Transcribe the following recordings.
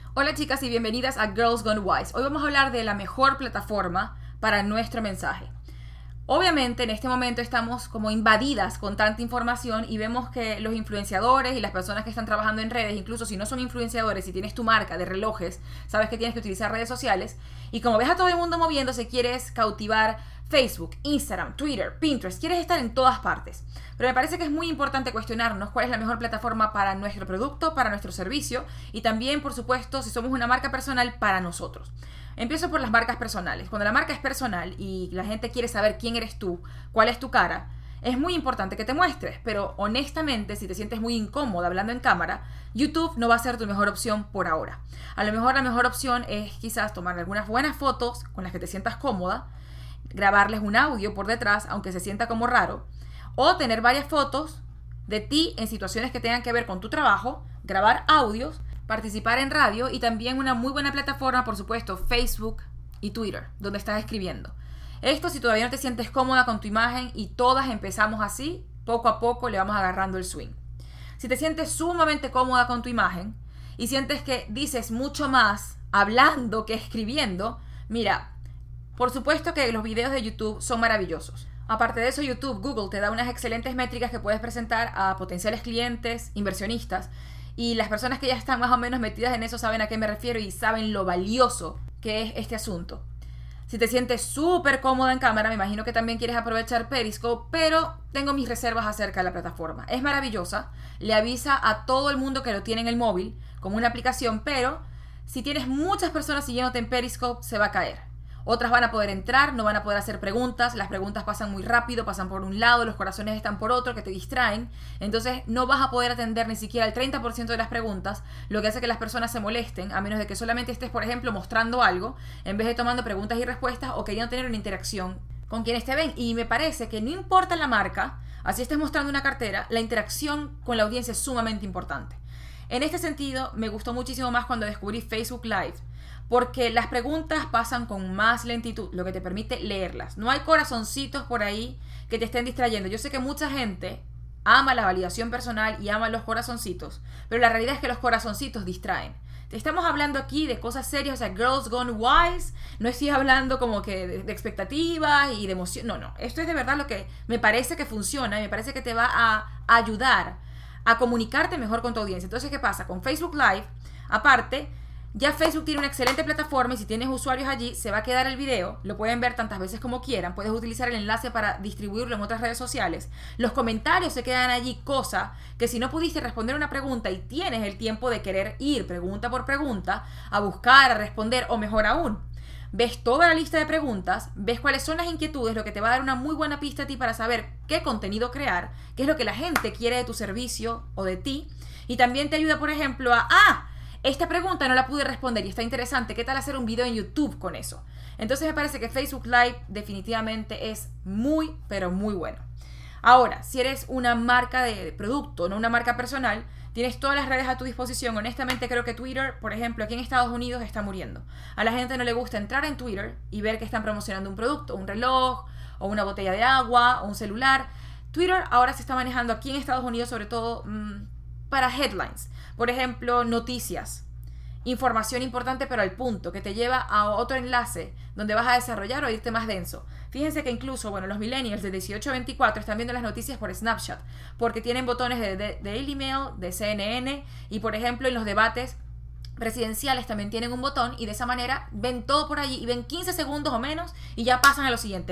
Hola chicas y bienvenidas a Girls Gone Wise. Hoy vamos a hablar de la mejor plataforma para nuestro mensaje. Obviamente en este momento estamos como invadidas con tanta información y vemos que los influenciadores y las personas que están trabajando en redes, incluso si no son influenciadores, si tienes tu marca de relojes, sabes que tienes que utilizar redes sociales y como ves a todo el mundo moviéndose, quieres cautivar Facebook, Instagram, Twitter, Pinterest, quieres estar en todas partes. Pero me parece que es muy importante cuestionarnos cuál es la mejor plataforma para nuestro producto, para nuestro servicio y también, por supuesto, si somos una marca personal, para nosotros. Empiezo por las marcas personales. Cuando la marca es personal y la gente quiere saber quién eres tú, cuál es tu cara, es muy importante que te muestres, pero honestamente, si te sientes muy incómoda hablando en cámara, YouTube no va a ser tu mejor opción por ahora. A lo mejor la mejor opción es quizás tomar algunas buenas fotos con las que te sientas cómoda, grabarles un audio por detrás, aunque se sienta como raro, o tener varias fotos de ti en situaciones que tengan que ver con tu trabajo, grabar audios, participar en radio y también una muy buena plataforma, por supuesto, Facebook y Twitter, donde estás escribiendo. Esto si todavía no te sientes cómoda con tu imagen y todas empezamos así, poco a poco le vamos agarrando el swing. Si te sientes sumamente cómoda con tu imagen y sientes que dices mucho más hablando que escribiendo, mira, por supuesto que los videos de YouTube son maravillosos. Aparte de eso, YouTube, Google te da unas excelentes métricas que puedes presentar a potenciales clientes, inversionistas, y las personas que ya están más o menos metidas en eso saben a qué me refiero y saben lo valioso que es este asunto. Si te sientes súper cómoda en cámara, me imagino que también quieres aprovechar Periscope, pero tengo mis reservas acerca de la plataforma. Es maravillosa, le avisa a todo el mundo que lo tiene en el móvil como una aplicación, pero si tienes muchas personas siguiéndote en Periscope, se va a caer. Otras van a poder entrar, no van a poder hacer preguntas, las preguntas pasan muy rápido, pasan por un lado, los corazones están por otro, que te distraen, entonces no vas a poder atender ni siquiera el 30% de las preguntas, lo que hace que las personas se molesten, a menos de que solamente estés, por ejemplo, mostrando algo, en vez de tomando preguntas y respuestas o queriendo tener una interacción con quienes te ven. Y me parece que no importa la marca, así estés mostrando una cartera, la interacción con la audiencia es sumamente importante. En este sentido, me gustó muchísimo más cuando descubrí Facebook Live, porque las preguntas pasan con más lentitud, lo que te permite leerlas. No hay corazoncitos por ahí que te estén distrayendo. Yo sé que mucha gente ama la validación personal y ama los corazoncitos, pero la realidad es que los corazoncitos distraen. Estamos hablando aquí de cosas serias, o sea, Girls Gone Wise. No estoy hablando como que de expectativas y de emoción. No. Esto es de verdad lo que me parece que funciona y me parece que te va a ayudar a comunicarte mejor con tu audiencia. Entonces, ¿qué pasa? Con Facebook Live, aparte, ya Facebook tiene una excelente plataforma y si tienes usuarios allí, se va a quedar el video, lo pueden ver tantas veces como quieran, puedes utilizar el enlace para distribuirlo en otras redes sociales. Los comentarios se quedan allí, cosa que si no pudiste responder una pregunta y tienes el tiempo de querer ir pregunta por pregunta, a buscar, a responder o mejor aún, ves toda la lista de preguntas, ves cuáles son las inquietudes, lo que te va a dar una muy buena pista a ti para saber qué contenido crear, qué es lo que la gente quiere de tu servicio o de ti, y también te ayuda, por ejemplo, esta pregunta no la pude responder y está interesante, ¿qué tal hacer un video en YouTube con eso? Entonces me parece que Facebook Live definitivamente es muy, pero muy bueno. Ahora, si eres una marca de producto, no una marca personal, tienes todas las redes a tu disposición. Honestamente creo que Twitter, por ejemplo, aquí en Estados Unidos está muriendo. A la gente no le gusta entrar en Twitter y ver que están promocionando un producto, un reloj, o una botella de agua, o un celular. Twitter ahora se está manejando aquí en Estados Unidos sobre todo para headlines. Por ejemplo, noticias, información importante pero al punto, que te lleva a otro enlace donde vas a desarrollar o irte más denso. Fíjense que incluso, los millennials de 18 a 24 están viendo las noticias por Snapchat, porque tienen botones de Daily Mail, de CNN, y por ejemplo en los debates presidenciales también tienen un botón y de esa manera ven todo por allí y ven 15 segundos o menos y ya pasan a lo siguiente.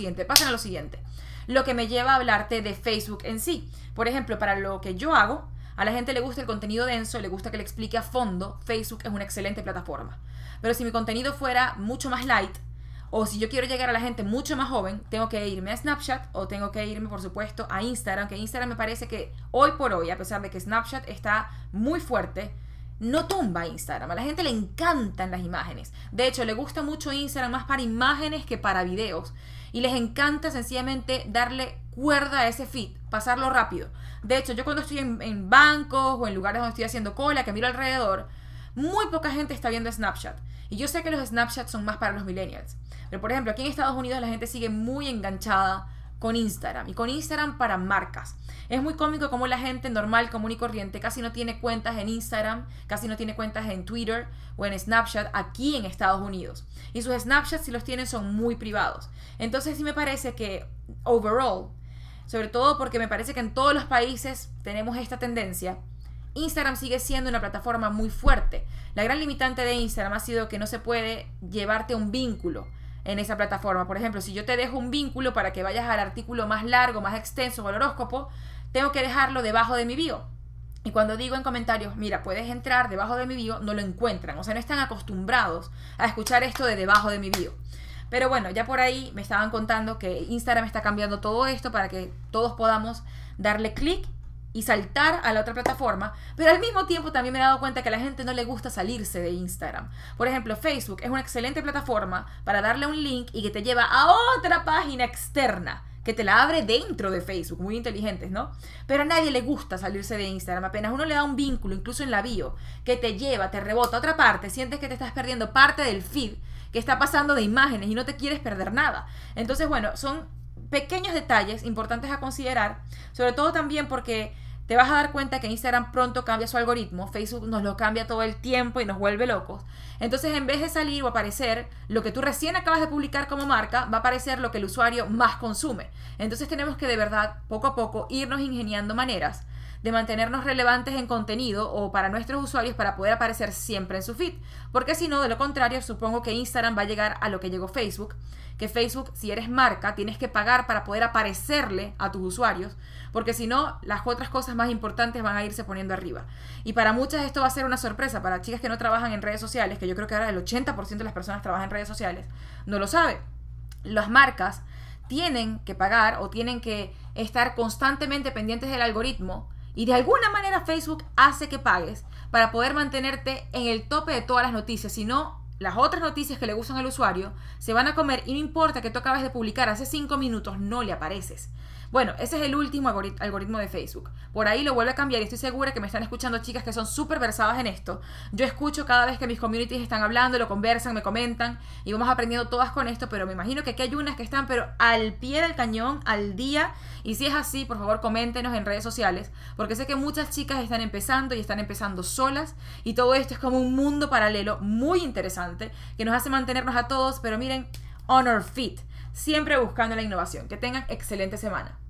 Lo que me lleva a hablarte de Facebook en sí. Por ejemplo, para lo que yo hago, a la gente le gusta el contenido denso, le gusta que le explique a fondo. Facebook es una excelente plataforma. Pero si mi contenido fuera mucho más light, o si yo quiero llegar a la gente mucho más joven, tengo que irme a Snapchat o tengo que irme, por supuesto, a Instagram, que Instagram me parece que hoy por hoy, a pesar de que Snapchat está muy fuerte, no tumba Instagram. A la gente le encantan las imágenes. De hecho, le gusta mucho Instagram más para imágenes que para videos. Y les encanta sencillamente darle cuerda a ese feed, pasarlo rápido. De hecho, yo cuando estoy en bancos o en lugares donde estoy haciendo cola, que miro alrededor, muy poca gente está viendo Snapchat. Y yo sé que los Snapchat son más para los millennials. Pero por ejemplo, aquí en Estados Unidos la gente sigue muy enganchada con Instagram, y con Instagram para marcas. Es muy cómico como la gente normal, común y corriente casi no tiene cuentas en Instagram, casi no tiene cuentas en Twitter o en Snapchat aquí en Estados Unidos. Y sus Snapchats, si los tienen, son muy privados. Entonces sí me parece que overall, sobre todo porque me parece que en todos los países tenemos esta tendencia, Instagram sigue siendo una plataforma muy fuerte. La gran limitante de Instagram ha sido que no se puede llevarte un vínculo en esa plataforma. Por ejemplo, si yo te dejo un vínculo para que vayas al artículo más largo, más extenso, o al horóscopo, tengo que dejarlo debajo de mi bio. Y cuando digo en comentarios, mira, puedes entrar debajo de mi bio, no lo encuentran. O sea, no están acostumbrados a escuchar esto de debajo de mi bio. Pero bueno, ya por ahí me estaban contando que Instagram está cambiando todo esto para que todos podamos darle clic y saltar a la otra plataforma, pero al mismo tiempo también me he dado cuenta que a la gente no le gusta salirse de Instagram. Por ejemplo, Facebook es una excelente plataforma para darle un link y que te lleva a otra página externa, que te la abre dentro de Facebook, muy inteligentes, ¿no? Pero a nadie le gusta salirse de Instagram. Apenas uno le da un vínculo, incluso en la bio, que te lleva, te rebota a otra parte, sientes que te estás perdiendo parte del feed que está pasando de imágenes y no te quieres perder nada. Entonces, bueno, son pequeños detalles importantes a considerar, sobre todo también porque te vas a dar cuenta que Instagram pronto cambia su algoritmo, Facebook nos lo cambia todo el tiempo y nos vuelve locos. Entonces, en vez de salir o aparecer lo que tú recién acabas de publicar como marca, va a aparecer lo que el usuario más consume. Entonces tenemos que de verdad, poco a poco, irnos ingeniando maneras de mantenernos relevantes en contenido o para nuestros usuarios para poder aparecer siempre en su feed. Porque si no, de lo contrario, supongo que Instagram va a llegar a lo que llegó Facebook, que Facebook, si eres marca, tienes que pagar para poder aparecerle a tus usuarios, porque si no, las otras cosas más importantes van a irse poniendo arriba. Y para muchas esto va a ser una sorpresa, para chicas que no trabajan en redes sociales, que yo creo que ahora el 80% de las personas trabajan en redes sociales, no lo sabe. Las marcas tienen que pagar o tienen que estar constantemente pendientes del algoritmo, y de alguna manera Facebook hace que pagues para poder mantenerte en el tope de todas las noticias. Si no, las otras noticias que le gustan al usuario se van a comer y no importa que tú acabes de publicar hace 5 minutos, no le apareces. Bueno, ese es el último algoritmo de Facebook. Por ahí lo vuelve a cambiar y estoy segura que me están escuchando chicas que son súper versadas en esto. Yo escucho cada vez que mis communities están hablando, lo conversan, me comentan y vamos aprendiendo todas con esto, pero me imagino que aquí hay unas que están pero al pie del cañón, al día. Y si es así, por favor coméntenos en redes sociales, porque sé que muchas chicas están empezando y están empezando solas y todo esto es como un mundo paralelo muy interesante que nos hace mantenernos a todos, pero miren, on our feet, siempre buscando la innovación. Que tengan excelente semana.